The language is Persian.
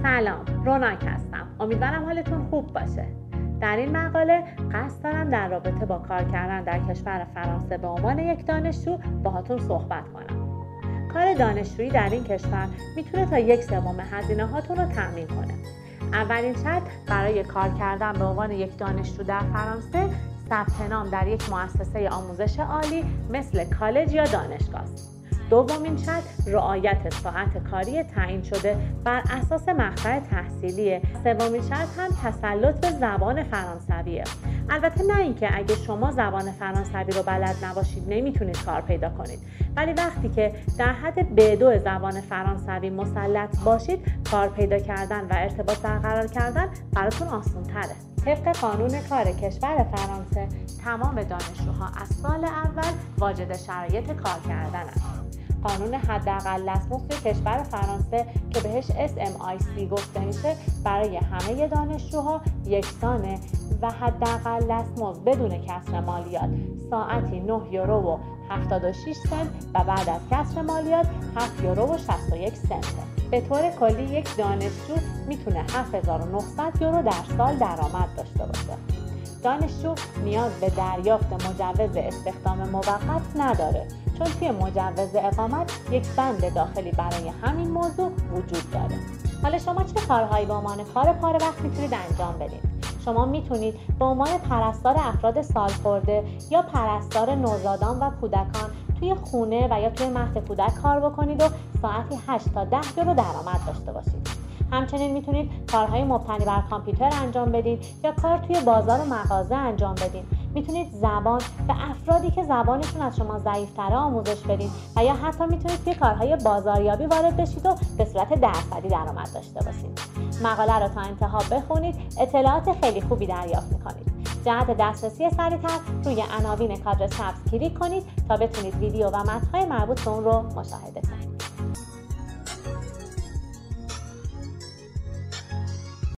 سلام، روناک هستم. امیدوارم حالتون خوب باشه. در این مقاله قصد دارم در رابطه با کار کردن در کشور فرانسه به عنوان یک دانشجو باهاتون صحبت کنم. کار دانشجویی در این کشور میتونه تا 1/3 هزینه هاتون رو تامین کنه. اولین شرط برای کار کردن به عنوان یک دانشجو در فرانسه ثبت نام در یک مؤسسه آموزش عالی مثل کالج یا دانشگاه است. دومین شرط رعایت ساعت کاری تعیین شده بر اساس مقطع تحصیلیه. سومین شرط هم تسلط به زبان فرانسویه. البته نه اینکه اگه شما زبان فرانسوی رو بلد نباشید نمیتونید کار پیدا کنید، ولی وقتی که در حد B2 زبان فرانسوی مسلط باشید کار پیدا کردن و ارتباط برقرار کردن براتون آسان‌تره. طبق قانون کار کشور فرانسه تمام دانشجوها از سال اول واجد شرایط کار کردنند. قانون حداقل دستمزد کشور فرانسه که بهش SMIC گفته میشه برای همه دانشجوها یکسانه و حداقل دستمزد بدون کسر مالیات ساعتی 9 یورو و 76 سنت و بعد از کسر مالیات 7 یورو و 61 سنت. به طور کلی یک دانشجو میتونه 7900 یورو در سال درآمد داشته باشه. دانشجو نیاز به دریافت مجوز استخدام موقت نداره، چون توی مجوز اقامت یک بند داخلی برای همین موضوع وجود داره. حالا شما چه کارهایی به عنوان کار پاره وقت میتونید انجام بدید؟ شما میتونید به عنوان پرستار افراد سالخورده یا پرستار نوزادان و کودکان توی خونه و یا توی مهد کودک کار بکنید و ساعتی 8 تا 10 یورو درآمد داشته باشید. همچنین میتونید کارهای مبتنی بر کامپیوتر انجام بدید یا کار توی بازار و مغازه انجام بدید. میتونید زبان به افرادی که زبانشون از شما ضعیف‌تره آموزش بدید و یا حتی میتونید توی کارهای بازاریابی وارد بشید و به صورت درصدی درآمد داشته باشید. مقاله رو تا انتها بخونید، اطلاعات خیلی خوبی دریافت میکنید. جهت دسترسی سریع‌تر روی عناوین کادر سبز کلیک کنید تا بتونید ویدیو و متن‌های مربوط به اون رو مشاهده کنید.